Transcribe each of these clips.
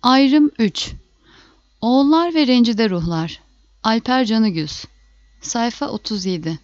Ayrım 3. Oğullar ve Rencide Ruhlar. Alper Canıgüz. Sayfa 37.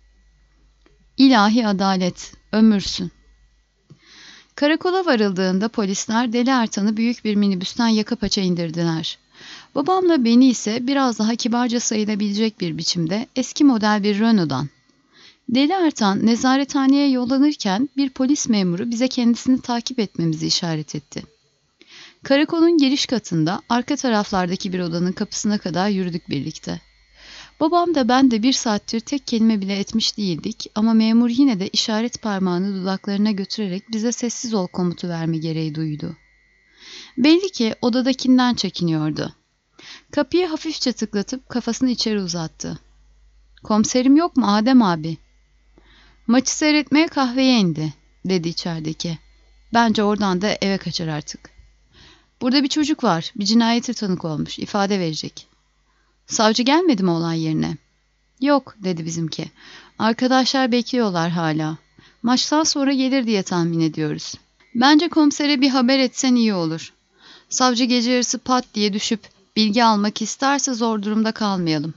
İlahi adalet, ömürsün. Karakola varıldığında polisler Deli Ertan'ı büyük bir minibüsten yaka paça indirdiler. Babamla beni ise biraz daha kibarca sayılabilecek bir biçimde eski model bir Renault'dan. Deli Ertan nezarethaneye yollanırken bir polis memuru bize kendisini takip etmemizi işaret etti. Karakolun giriş katında arka taraflardaki bir odanın kapısına kadar yürüdük birlikte. Babam da ben de bir saattir tek kelime bile etmiş değildik ama memur yine de işaret parmağını dudaklarına götürerek bize sessiz ol komutu verme gereği duydu. Belli ki odadakinden çekiniyordu. Kapıyı hafifçe tıklatıp kafasını içeri uzattı. "Komiserim yok mu Adem abi?" "Maçı seyretmeye kahveye indi," dedi içerideki. "Bence oradan da eve kaçar artık." "Burada bir çocuk var, bir cinayete tanık olmuş, ifade verecek." "Savcı gelmedi mi olay yerine?" "Yok," dedi bizimki. "Arkadaşlar bekliyorlar hala. Maçtan sonra gelir diye tahmin ediyoruz. Bence komisere bir haber etsen iyi olur. Savcı gece yarısı pat diye düşüp bilgi almak isterse zor durumda kalmayalım."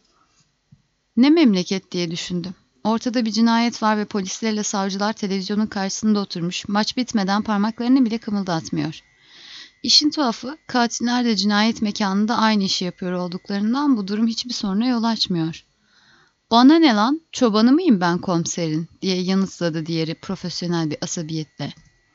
Ne memleket diye düşündüm. Ortada bir cinayet var ve polislerle savcılar televizyonun karşısında oturmuş, maç bitmeden parmaklarını bile kımıldatmıyor. İşin tuhafı, katiller de cinayet mekanında aynı işi yapıyor olduklarından bu durum hiçbir soruna yol açmıyor. "Bana ne lan, çobanı mıyım ben komiserin?" diye yanıtladı diğeri profesyonel bir asabiyetle.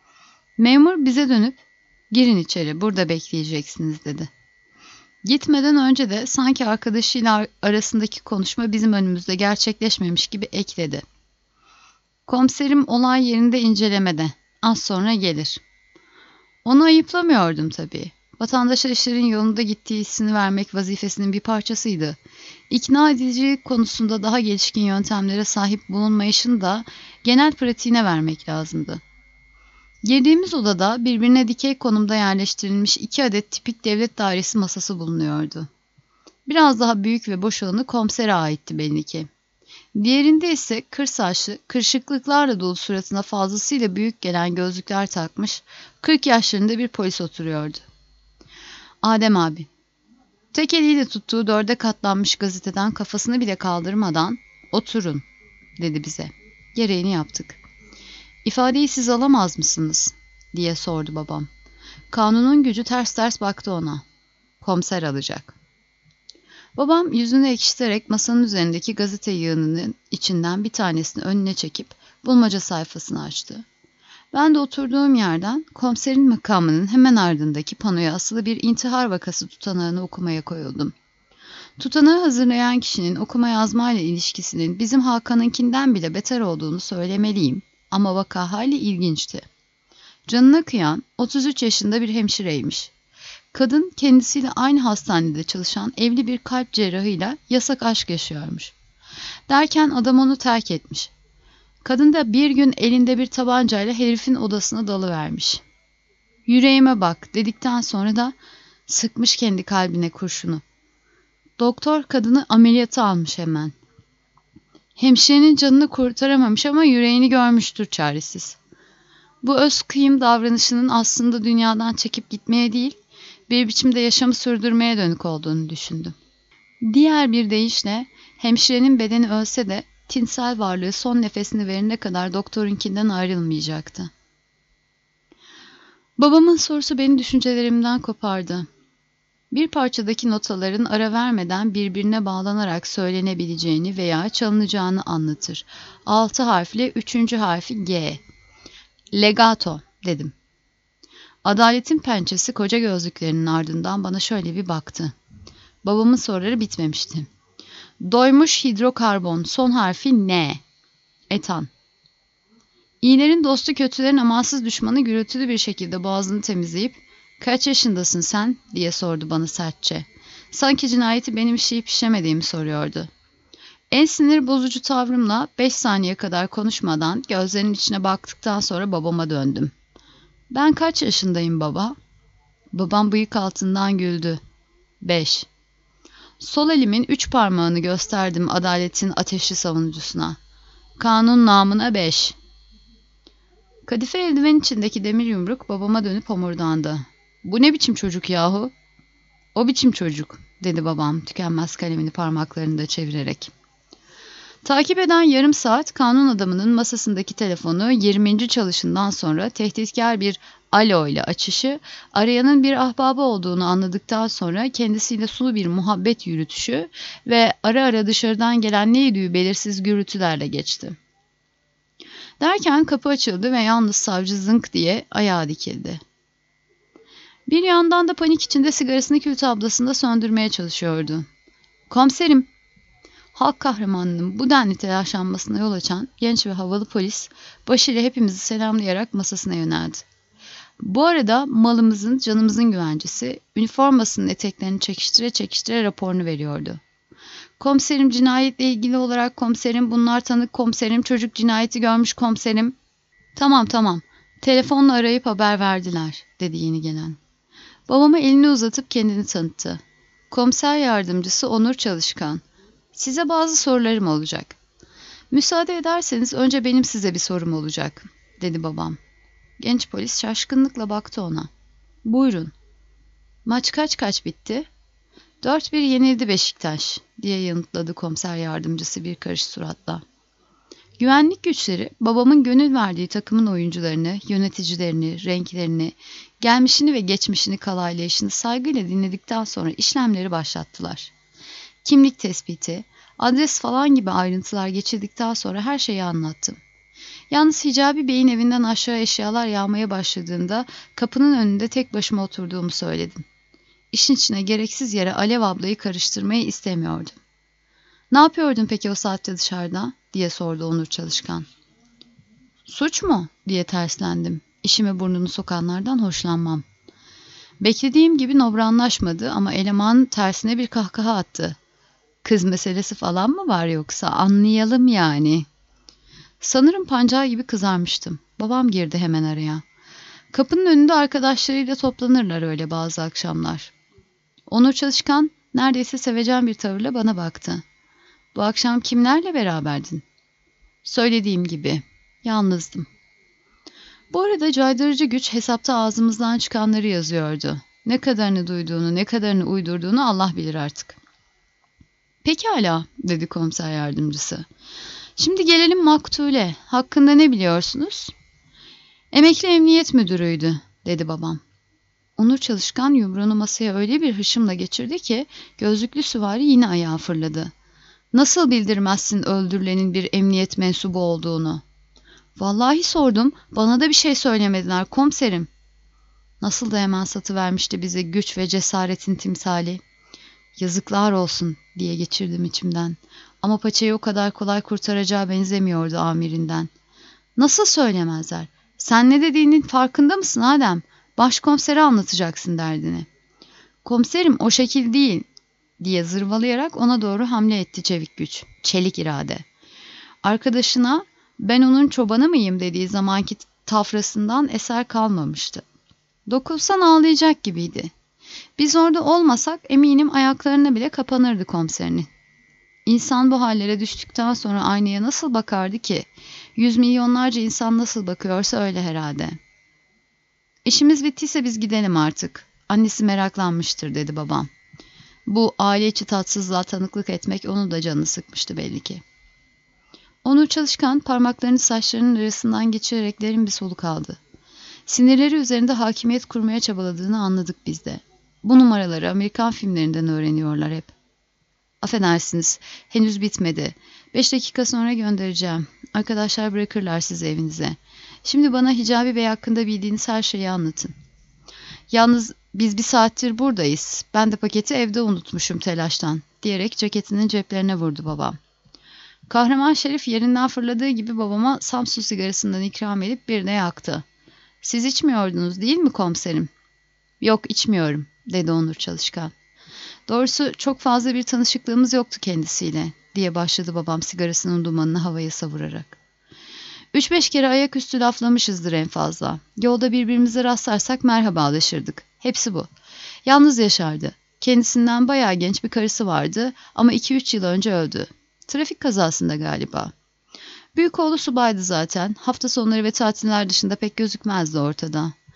Memur bize dönüp, "Girin içeri, burada bekleyeceksiniz," dedi. Gitmeden önce de sanki arkadaşıyla arasındaki konuşma bizim önümüzde gerçekleşmemiş gibi ekledi. "Komiserim olay yerinde incelemede, az sonra gelir." Onu ayıplamıyordum tabii. Vatandaşa işlerin yolunda gittiği hissini vermek vazifesinin bir parçasıydı. İkna edici konusunda daha gelişkin yöntemlere sahip bulunmayışını da genel pratiğine vermek lazımdı. Girdiğimiz odada birbirine dikey konumda yerleştirilmiş 2 adet tipik devlet dairesi masası bulunuyordu. Biraz daha büyük ve boş olanı komisere aitti belli ki. Diğerinde ise kır saçlı, kırışıklıklarla dolu suratına fazlasıyla büyük gelen gözlükler takmış, 40 yaşlarında bir polis oturuyordu. "Adem abi." Tek eliyle tuttuğu 4'e katlanmış gazeteden kafasını bile kaldırmadan "Oturun," dedi bize. Gereğini yaptık. "İfadeyi siz alamaz mısınız?" diye sordu babam. Kanunun gücü ters ters baktı ona. "Komiser alacak." Babam yüzünü ekşiterek masanın üzerindeki gazete yığınının içinden bir tanesini önüne çekip bulmaca sayfasını açtı. Ben de oturduğum yerden komiserin makamının hemen ardındaki panoya asılı bir intihar vakası tutanağını okumaya koyuldum. Tutanağı hazırlayan kişinin okuma yazmayla ilişkisinin bizim Hakan'ınkinden bile beter olduğunu söylemeliyim ama vaka hali ilginçti. Canına kıyan 33 yaşında bir hemşireymiş. Kadın kendisiyle aynı hastanede çalışan evli bir kalp cerrahıyla yasak aşk yaşıyormuş. Derken adam onu terk etmiş. Kadın da bir gün elinde bir tabancayla herifin odasına dalıvermiş. "Yüreğime bak," dedikten sonra da sıkmış kendi kalbine kurşunu. Doktor kadını ameliyata almış hemen. Hemşirenin canını kurtaramamış ama yüreğini görmüştür çaresiz. Bu öz kıyım davranışının aslında dünyadan çekip gitmeye değil, bir biçimde yaşamı sürdürmeye dönük olduğunu düşündüm. Diğer bir deyişle hemşirenin bedeni ölse de tinsel varlığı son nefesini verene kadar doktorunkinden ayrılmayacaktı. Babamın sorusu beni düşüncelerimden kopardı. Bir parçadaki notaların ara vermeden birbirine bağlanarak söylenebileceğini veya çalınacağını anlatır. 6 harfli 3. harfi G. "Legato," dedim. Adaletin pençesi koca gözlüklerinin ardından bana şöyle bir baktı. Babamın soruları bitmemişti. "Doymuş hidrokarbon, son harfi N. Etan." İyilerin dostu kötülerin amansız düşmanı gürültülü bir şekilde boğazını temizleyip "Kaç yaşındasın sen?" diye sordu bana sertçe. Sanki cinayeti benim işleyip işlemediğimi soruyordu. En sinir bozucu tavrımla 5 saniye kadar konuşmadan gözlerinin içine baktıktan sonra babama döndüm. "Ben kaç yaşındayım baba?" Babam bıyık altından güldü. 5. Sol elimin 3 parmağını gösterdim adaletin ateşli savunucusuna. "Kanun namına 5. Kadife eldiven içindeki demir yumruk babama dönüp homurdandı. Bu ne biçim çocuk yahu? O biçim çocuk, dedi babam tükenmez kalemini parmaklarında çevirerek. Takip eden yarım saat kanun adamının masasındaki telefonu 20. çalışından sonra tehditkar bir alo ile açışı, arayanın bir ahbabı olduğunu anladıktan sonra kendisiyle sulu bir muhabbet yürütüşü ve ara ara dışarıdan gelen neydi belirsiz gürültülerle geçti. Derken kapı açıldı ve yalnız savcı zınk diye ayağa dikildi. Bir yandan da panik içinde sigarasını kül tablasında söndürmeye çalışıyordu. "Komiserim!" Halk kahramanının bu denli telaşlanmasına yol açan genç ve havalı polis başıyla hepimizi selamlayarak masasına yöneldi. Bu arada malımızın, canımızın güvencesi üniformasının eteklerini çekiştire çekiştire raporunu veriyordu. "Komiserim, cinayetle ilgili olarak komiserim, bunlar tanık komiserim, çocuk cinayeti görmüş komiserim." Tamam, telefonla arayıp haber verdiler," dedi yeni gelen. Babama elini uzatıp kendini tanıttı. "Komiser yardımcısı Onur Çalışkan. Size bazı sorularım olacak." "Müsaade ederseniz önce benim size bir sorum olacak," dedi babam. Genç polis şaşkınlıkla baktı ona. "Buyurun." "Maç kaç bitti?" 4-1 yenildi Beşiktaş," diye yanıtladı komiser yardımcısı bir karış suratla. Güvenlik güçleri babamın gönül verdiği takımın oyuncularını, yöneticilerini, renklerini, gelmişini ve geçmişini kalaylayışını saygıyla dinledikten sonra işlemleri başlattılar. Kimlik tespiti, adres falan gibi ayrıntılar geçirdikten sonra her şeyi anlattım. Yalnız Hicabi Bey'in evinden aşağı eşyalar yağmaya başladığında kapının önünde tek başıma oturduğumu söyledim. İşin içine gereksiz yere Alev ablayı karıştırmayı istemiyordum. "Ne yapıyordun peki o saatte dışarıda?" diye sordu Onur Çalışkan. "Suç mu?" diye terslendim. İşime burnunu sokanlardan hoşlanmam. Beklediğim gibi nobranlaşmadı ama eleman tersine bir kahkaha attı. "Kız meselesi falan mı var yoksa? Anlayalım yani." Sanırım pancar gibi kızarmıştım. Babam girdi hemen araya. Kapının önünde arkadaşlarıyla toplanırlar öyle bazı akşamlar. Onur Çalışkan neredeyse sevecen bir tavırla bana baktı. "Bu akşam kimlerle beraberdin?" "Söylediğim gibi, yalnızdım." Bu arada caydırıcı güç hesapta ağzımızdan çıkanları yazıyordu. Ne kadarını duyduğunu, ne kadarını uydurduğunu Allah bilir artık. "Pekala," dedi komiser yardımcısı. "Şimdi gelelim maktule. Hakkında ne biliyorsunuz?" "Emekli emniyet müdürüydü," dedi babam. Onur Çalışkan yumruğunu masaya öyle bir hışımla geçirdi ki gözlüklü süvari yine ayağa fırladı. "Nasıl bildirmezsin öldürülenin bir emniyet mensubu olduğunu?" "Vallahi sordum, bana da bir şey söylemediler komiserim." Nasıl da hemen satıvermişti bize güç ve cesaretin timsali. "Yazıklar olsun," diye geçirdim içimden. Ama paçayı o kadar kolay kurtaracağı benzemiyordu amirinden. "Nasıl söylemezler? Sen ne dediğinin farkında mısın Adem? Başkomisere anlatacaksın derdini." "Komiserim, o şekil değil," diye zırvalayarak ona doğru hamle etti çevik güç, çelik irade. Arkadaşına "ben onun çobanı mıyım?" dediği zamanki tafrasından eser kalmamıştı. Dokunsan ağlayacak gibiydi. Biz orada olmasak eminim ayaklarına bile kapanırdı komiserinin. İnsan bu hallere düştükten sonra aynaya nasıl bakardı ki? 100 milyonlarca insan nasıl bakıyorsa öyle herhalde. "İşimiz bittiyse biz gidelim artık. Annesi meraklanmıştır," dedi babam. Bu aile içi tatsızlığa tanıklık etmek onun da canını sıkmıştı belli ki. Onur Çalışkan parmaklarını saçlarının arasından geçirerek derin bir soluk aldı. Sinirleri üzerinde hakimiyet kurmaya çabaladığını anladık biz de. Bu numaraları Amerikan filmlerinden öğreniyorlar hep. "Affedersiniz, henüz bitmedi. 5 dakika sonra göndereceğim. Arkadaşlar bırakırlar sizi evinize. Şimdi bana Hicabi Bey hakkında bildiğiniz her şeyi anlatın." "Yalnız biz bir saattir buradayız. Ben de paketi evde unutmuşum telaştan," diyerek ceketinin ceplerine vurdu babam. Kahraman Şerif yerinden fırladığı gibi babama Samsun sigarasından ikram edip bir de yaktı. "Siz içmiyordunuz değil mi komiserim?" "Yok, içmiyorum," dedi Onur Çalışkan. "Doğrusu çok fazla bir tanışıklığımız yoktu kendisiyle," diye başladı babam sigarasının dumanını havaya savurarak. 3-5 kere ayaküstü laflamışızdır en fazla. Yolda birbirimize rastlarsak merhabalaşırdık. Hepsi bu. Yalnız yaşardı. Kendisinden bayağı genç bir karısı vardı ama 2-3 yıl önce öldü. Trafik kazasında galiba. Büyük oğlu subaydı zaten. Hafta sonları ve tatiller dışında pek gözükmezdi ortada.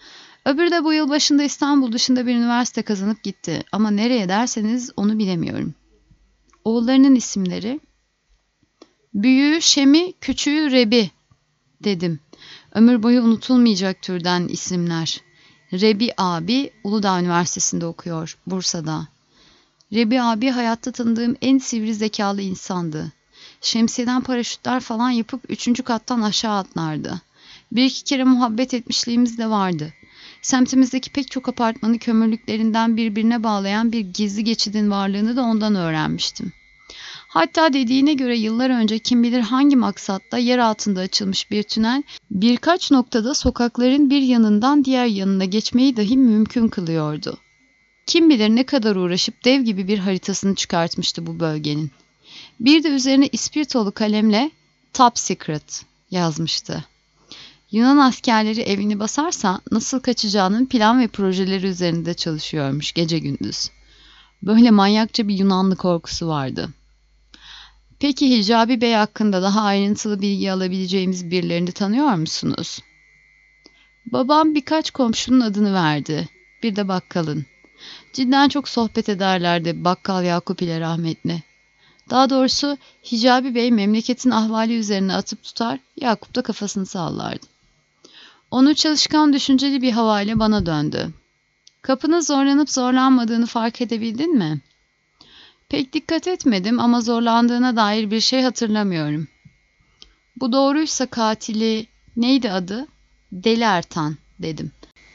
Öbürü de bu yıl başında İstanbul dışında bir üniversite kazanıp gitti. Ama nereye derseniz onu bilemiyorum. Oğullarının isimleri: büyüğü Şemi, küçüğü Rebi dedim. Ömür boyu unutulmayacak türden isimler. Rebi abi Uludağ Üniversitesi'nde okuyor, Bursa'da. Rebi abi hayatta tanıdığım en sivri zekalı insandı. Şemsiyeden paraşütler falan yapıp 3. kattan aşağı atlardı. Bir iki kere muhabbet etmişliğimiz de vardı. Semtimizdeki pek çok apartmanı kömürlüklerinden birbirine bağlayan bir gizli geçidin varlığını da ondan öğrenmiştim. Hatta dediğine göre yıllar önce kim bilir hangi maksatla yer altında açılmış bir tünel birkaç noktada sokakların bir yanından diğer yanına geçmeyi dahi mümkün kılıyordu. Kim bilir ne kadar uğraşıp dev gibi bir haritasını çıkartmıştı bu bölgenin. Bir de üzerine ispirtolu kalemle "Top Secret" yazmıştı. Yunan askerleri evini basarsa nasıl kaçacağının plan ve projeleri üzerinde çalışıyormuş gece gündüz. Böyle manyakça bir Yunanlı korkusu vardı. Peki Hicabi Bey hakkında daha ayrıntılı bilgi alabileceğimiz birilerini tanıyor musunuz? Babam birkaç komşunun adını verdi. Bir de bakkalın. Cidden çok sohbet ederlerdi Bakkal Yakup ile rahmetli. Daha doğrusu Hicabi Bey memleketin ahvali üzerine atıp tutar, Yakup da kafasını sallardı. Onu çalışkan, düşünceli bir havayla bana döndü. Kapının zorlanıp zorlanmadığını fark edebildin mi? Pek dikkat etmedim ama zorlandığına dair bir şey hatırlamıyorum. Bu doğruysa katili neydi adı? Deli Ertan dedim.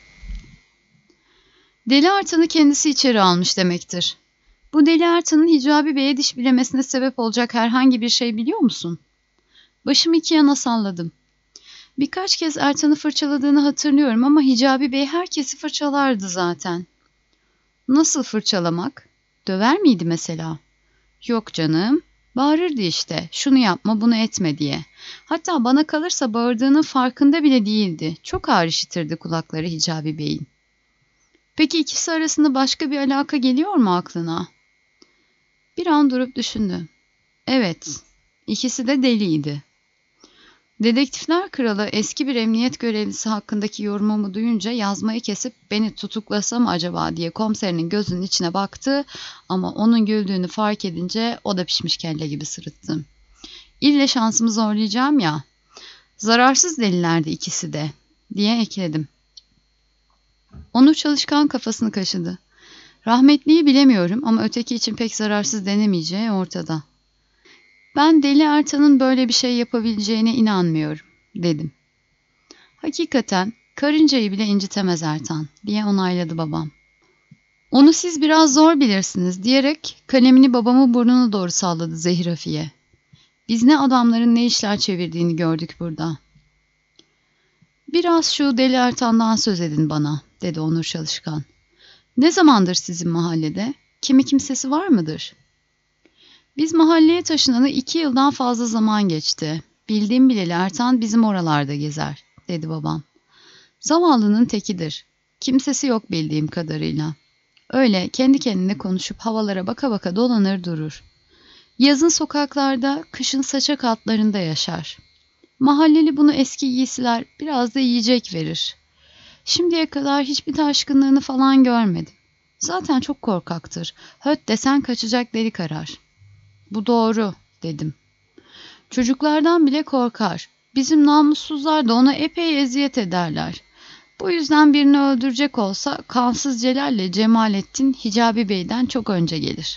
Deli Ertan'ı kendisi içeri almış demektir. Bu Deli Ertan'ın Hicabi Bey'e diş bilemesine sebep olacak herhangi bir şey biliyor musun? Başımı iki yana salladım. Birkaç kez Ertan'ı fırçaladığını hatırlıyorum ama Hicabi Bey herkesi fırçalardı zaten. Nasıl fırçalamak? Döver miydi mesela? Yok canım, bağırırdı işte, şunu yapma bunu etme diye. Hatta bana kalırsa bağırdığının farkında bile değildi. Çok ağır işitirdi kulakları Hicabi Bey'in. Peki ikisi arasında başka bir alaka geliyor mu aklına? Bir an durup düşündü. Evet, ikisi de deliydi. Dedektifler Kralı eski bir emniyet görevlisi hakkındaki yorumumu duyunca yazmayı kesip beni tutuklasa mı acaba diye komiserinin gözünün içine baktı ama onun güldüğünü fark edince o da pişmiş kelle gibi sırıttı. İlle şansımı zorlayacağım ya. Zararsız delilerdi ikisi de diye ekledim. Onur çalışkan kafasını kaşıdı. Rahmetliyi bilemiyorum ama öteki için pek zararsız denemeyeceği ortada. Ben Deli Ertan'ın böyle bir şey yapabileceğine inanmıyorum, dedim. Hakikaten karıncayı bile incitemez Ertan, diye onayladı babam. Onu siz biraz zor bilirsiniz, diyerek kalemini babamın burnuna doğru salladı Zehir Afiye. Biz ne adamların ne işler çevirdiğini gördük burada. Biraz şu Deli Ertan'dan söz edin bana, dedi Onur Çalışkan. Ne zamandır sizin mahallede? Kimi kimsesi var mıdır? Biz mahalleye taşınalı 2 yıldan fazla zaman geçti. Bildiğim bileli Ertan bizim oralarda gezer, dedi babam. Zavallının tekidir. Kimsesi yok bildiğim kadarıyla. Öyle kendi kendine konuşup havalara baka baka dolanır durur. Yazın sokaklarda, kışın saçak altlarında yaşar. Mahalleli bunu eski giysiler, biraz da yiyecek verir. Şimdiye kadar hiçbir taşkınlığını falan görmedim. Zaten çok korkaktır. Höt desen kaçacak delik arar. Bu doğru, dedim. Çocuklardan bile korkar. Bizim namussuzlar da ona epey eziyet ederler. Bu yüzden birini öldürecek olsa Kansız Celal'le Cemalettin Hicabi Bey'den çok önce gelir.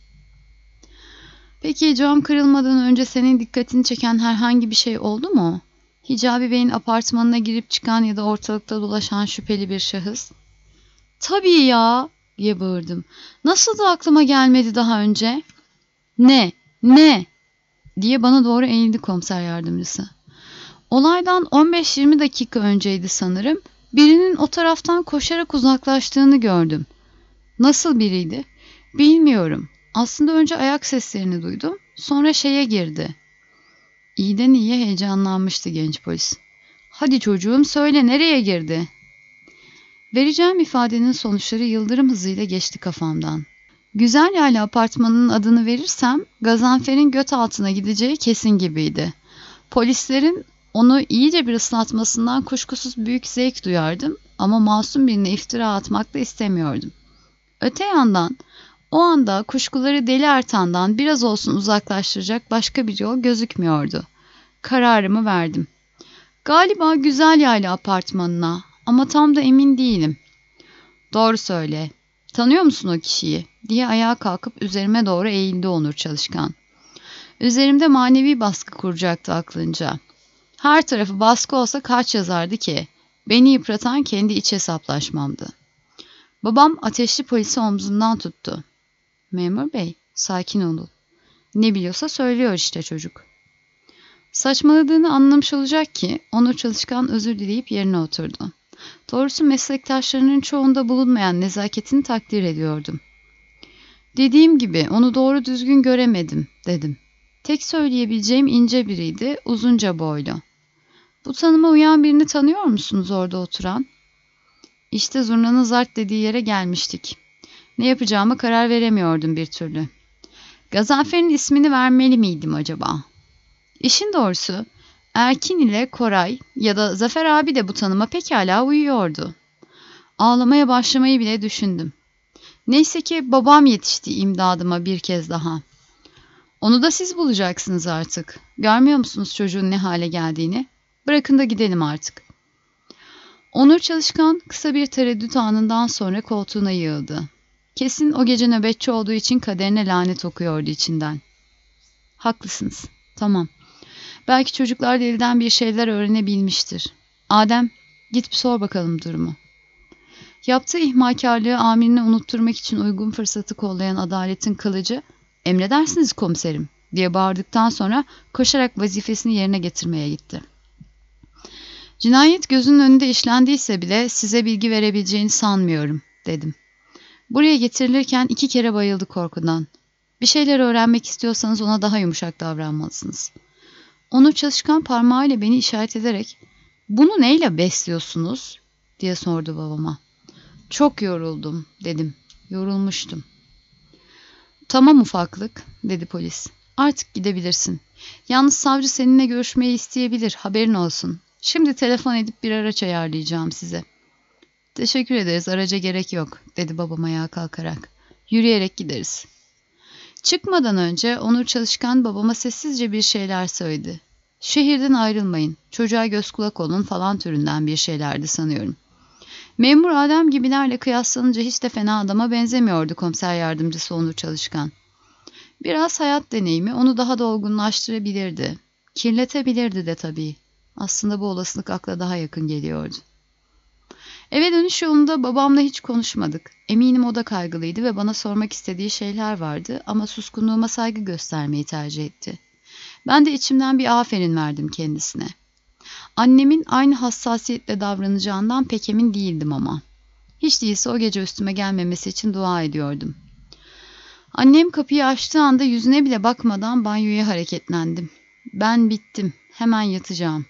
Peki cam kırılmadan önce senin dikkatini çeken herhangi bir şey oldu mu? Hicabi Bey'in apartmanına girip çıkan ya da ortalıkta dolaşan şüpheli bir şahıs? Tabii ya, diye bağırdım. Nasıl da aklıma gelmedi daha önce? Ne? Diye bana doğru eğildi komiser yardımcısı. Olaydan 15-20 dakika önceydi sanırım. Birinin o taraftan koşarak uzaklaştığını gördüm. Nasıl biriydi? Bilmiyorum. Aslında önce ayak seslerini duydum. Sonra şeye girdi. İyiden iyiye heyecanlanmıştı genç polis. Hadi çocuğum söyle nereye girdi? Vereceğim ifadenin sonuçları yıldırım hızıyla geçti kafamdan. Güzel Yayla apartmanının adını verirsem Gazanfer'in göt altına gideceği kesin gibiydi. Polislerin onu iyice bir ıslatmasından kuşkusuz büyük zevk duyardım ama masum birine iftira atmak da istemiyordum. Öte yandan o anda kuşkuları Deli Ertan'dan biraz olsun uzaklaştıracak başka bir yol gözükmüyordu. Kararımı verdim. Galiba Güzel Yayla apartmanına ama tam da emin değilim. Doğru söyle. Tanıyor musun o kişiyi? Diye ayağa kalkıp üzerime doğru eğildi Onur Çalışkan. Üzerimde manevi baskı kuracaktı aklınca. Her tarafı baskı olsa kaç yazardı ki? Beni yıpratan kendi iç hesaplaşmamdı. Babam ateşli polisi omzundan tuttu. Memur bey, sakin olun. Ne biliyorsa söylüyor işte çocuk. Saçmaladığını anlamış olacak ki Onur Çalışkan özür dileyip yerine oturdu. Doğrusu meslektaşlarının çoğunda bulunmayan nezaketini takdir ediyordum. Dediğim gibi onu doğru düzgün göremedim dedim. Tek söyleyebileceğim ince biriydi, uzunca boylu. Bu tanıma uyan birini tanıyor musunuz orada oturan? İşte zurnanın zart dediği yere gelmiştik. Ne yapacağıma karar veremiyordum bir türlü. Gazanfer'in ismini vermeli miydim acaba? İşin doğrusu Erkin ile Koray ya da Zafer abi de bu tanıma pekala uyuyordu. Ağlamaya başlamayı bile düşündüm. Neyse ki babam yetişti imdadıma bir kez daha. Onu da siz bulacaksınız artık. Görmüyor musunuz çocuğun ne hale geldiğini? Bırakın da gidelim artık. Onur Çalışkan kısa bir tereddüt anından sonra koltuğuna yığıldı. Kesin o gece nöbetçi olduğu için kaderine lanet okuyordu içinden. Haklısınız. Tamam. Belki çocuklar deliden bir şeyler öğrenebilmiştir. Adem, git bir sor bakalım durumu. Yaptığı ihmalkarlığı amirine unutturmak için uygun fırsatı kollayan adaletin kılıcı, "Emredersiniz komiserim," diye bağırdıktan sonra koşarak vazifesini yerine getirmeye gitti. "Cinayet gözünün önünde işlendiyse bile size bilgi verebileceğini sanmıyorum," dedim. Buraya getirilirken 2 kere bayıldı korkudan. Bir şeyler öğrenmek istiyorsanız ona daha yumuşak davranmalısınız. Onur Çalışkan parmağıyla beni işaret ederek, "Bunu neyle besliyorsunuz?" diye sordu babama. "Çok yoruldum," dedim. Yorulmuştum. "Tamam ufaklık," dedi polis. "Artık gidebilirsin. Yalnız savcı seninle görüşmeyi isteyebilir, haberin olsun. Şimdi telefon edip bir araç ayarlayacağım size." "Teşekkür ederiz, araca gerek yok," dedi babam ayağa kalkarak. "Yürüyerek gideriz." Çıkmadan önce Onur Çalışkan babama sessizce bir şeyler söyledi. "Şehirden ayrılmayın, çocuğa göz kulak olun" falan türünden bir şeylerdi sanıyorum. Memur Adem gibilerle kıyaslanınca hiç de fena adama benzemiyordu komiser yardımcısı Onur Çalışkan. Biraz hayat deneyimi onu daha da olgunlaştırabilirdi. Kirletebilirdi de tabii. Aslında bu olasılık akla daha yakın geliyordu. Eve dönüş yolunda babamla hiç konuşmadık. Eminim o da kaygılıydı ve bana sormak istediği şeyler vardı ama suskunluğuma saygı göstermeyi tercih etti. Ben de içimden bir aferin verdim kendisine. Annemin aynı hassasiyetle davranacağından pek emin değildim ama. Hiç değilse o gece üstüme gelmemesi için dua ediyordum. Annem kapıyı açtığı anda yüzüne bile bakmadan banyoya hareketlendim. Ben bittim, hemen yatacağım.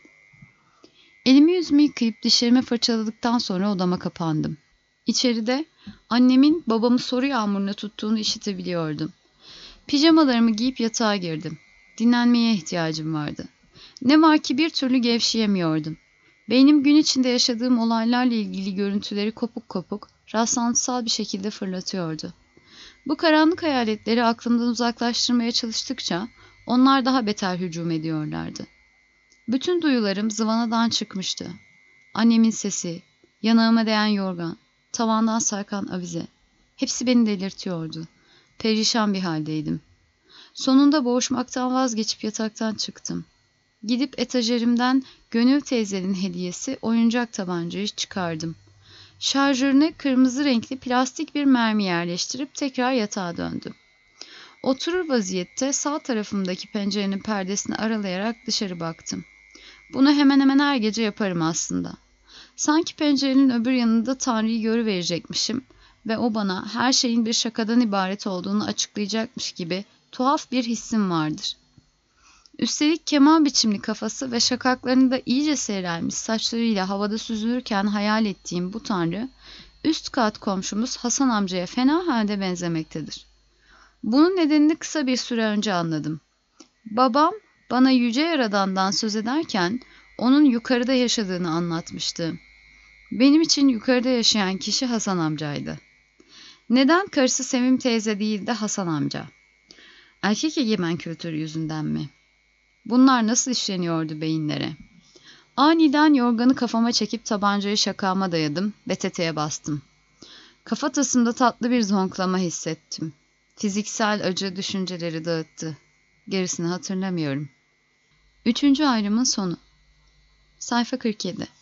Elimi yüzümü yıkayıp dişlerimi fırçaladıktan sonra odama kapandım. İçeride annemin babamı soru yağmuruna tuttuğunu işitebiliyordum. Pijamalarımı giyip yatağa girdim. Dinlenmeye ihtiyacım vardı. Ne var ki bir türlü gevşeyemiyordum. Beynim gün içinde yaşadığım olaylarla ilgili görüntüleri kopuk kopuk, rastlantısal bir şekilde fırlatıyordu. Bu karanlık hayaletleri aklımdan uzaklaştırmaya çalıştıkça onlar daha beter hücum ediyorlardı. Bütün duyularım zıvanadan çıkmıştı. Annemin sesi, yanağıma değen yorgan, tavandan sarkan avize. Hepsi beni delirtiyordu. Perişan bir haldeydim. Sonunda boğuşmaktan vazgeçip yataktan çıktım. Gidip etajerimden Gönül teyzenin hediyesi oyuncak tabancayı çıkardım. Şarjörüne kırmızı renkli plastik bir mermi yerleştirip tekrar yatağa döndüm. Oturur vaziyette sağ tarafımdaki pencerenin perdesini aralayarak dışarı baktım. Bunu hemen hemen her gece yaparım aslında. Sanki pencerenin öbür yanında Tanrı'yı görüverecekmişim ve o bana her şeyin bir şakadan ibaret olduğunu açıklayacakmış gibi tuhaf bir hissim vardır. Üstelik keman biçimli kafası ve şakaklarında iyice seyrelmiş saçlarıyla havada süzülürken hayal ettiğim bu Tanrı, üst kat komşumuz Hasan amcaya fena halde benzemektedir. Bunun nedenini kısa bir süre önce anladım. Babam bana Yüce Yaradan'dan söz ederken onun yukarıda yaşadığını anlatmıştı. Benim için yukarıda yaşayan kişi Hasan amcaydı. Neden karısı Sevim teyze değil de Hasan amca? Erkek egemen kültür yüzünden mi? Bunlar nasıl işleniyordu beyinlere? Aniden yorganı kafama çekip tabancayı şakağıma dayadım ve tetiğe bastım. Kafatasımda tatlı bir zonklama hissettim. Fiziksel acı düşünceleri dağıttı. Gerisini hatırlamıyorum. 3. ayrımın sonu. Sayfa 47.